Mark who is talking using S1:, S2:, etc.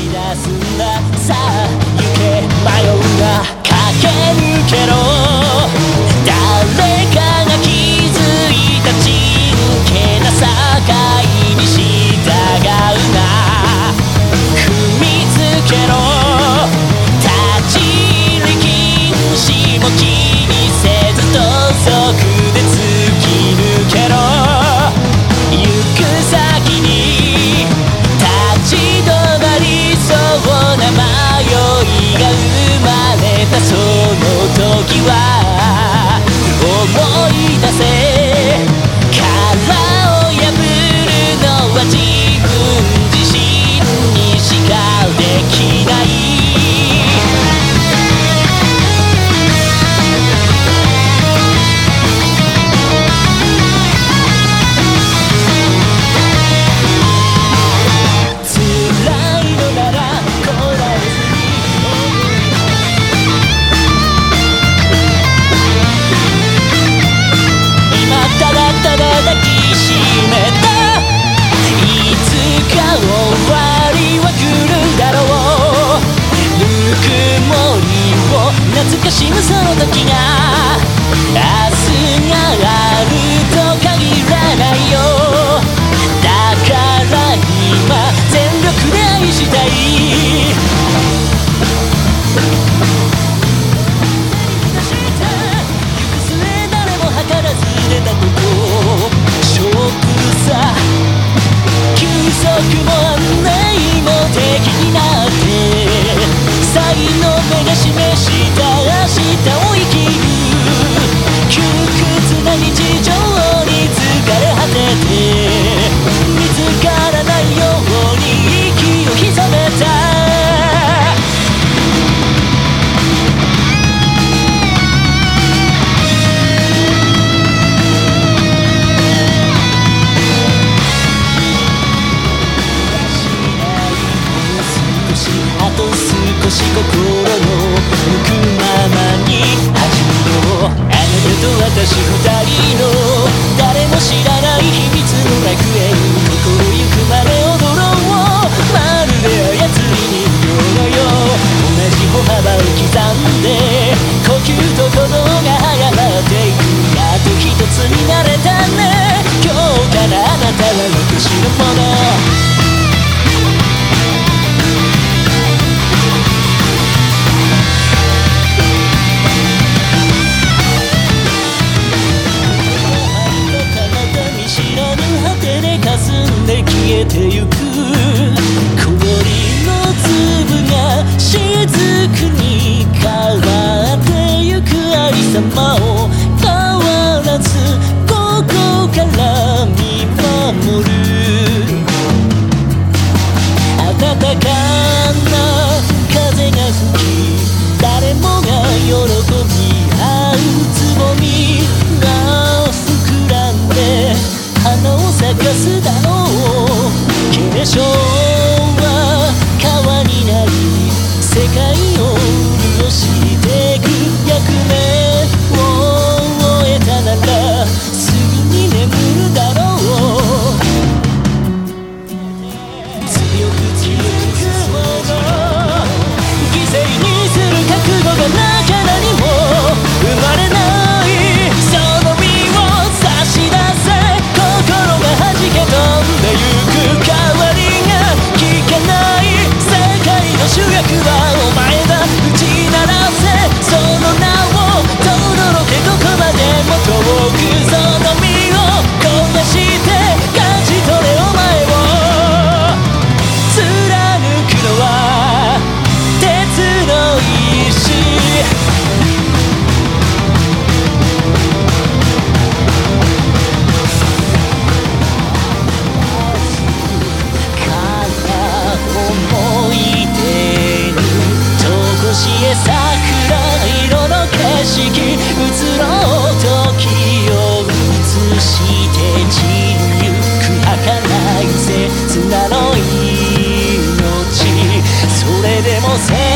S1: 出すんだ。さあ行け迷うが駆け抜けろ。誰かが気づいたちんけな境に従うな。踏みつけろ立ち入り禁止も気にせず土足で突き抜けろ。行く先に立ち止まりそうな迷いが生まれたその時は思い出せ。殻を破るのは自分自身にしかできない。抱きしめたいつか終わりは来るだろう。ぬくもりを懐かしむその時が明日があると限らないよ。だから今全力で愛したい。行く末誰も計らず出たとこ勝負さ休息も案内も敵になって才能目が示した明日を生きる。窮屈な日常に疲れ果てて見つからないように息を潜めた。あと少し心の向くままに始めよう。あなたと私二人の誰も知らない秘密の楽園。心ゆくまで踊ろう。まるで操り人形のよう。同じ歩幅を刻んで呼吸と鼓動が早まっていく。やっと一つになれたね。今日からあなたは私のもの。霞んで消えてゆく氷の粒が雫に変わってゆくありさまを変わらずここから見守る。暖かな風が吹き誰もが喜び合うつぼみが膨らんで花を咲かすだろう。継承は川になり世界を潤してく。役目を終えたならすぐに眠るだろう。強く強く進もう。犠牲にする覚悟がなきゃ何も生まれない。その身を差し出せ。心が弾け飛んでゆく代わりが聞けない。世界の主役はお前だ。打ち鳴らせその名を轟けどこまでも遠く。その身を焦がして勝ち取れお前を。貫くのは鉄の意志。思い出にとこしえ桜色の景色移ろう。時を移して散りゆく儚い切なの命。それでも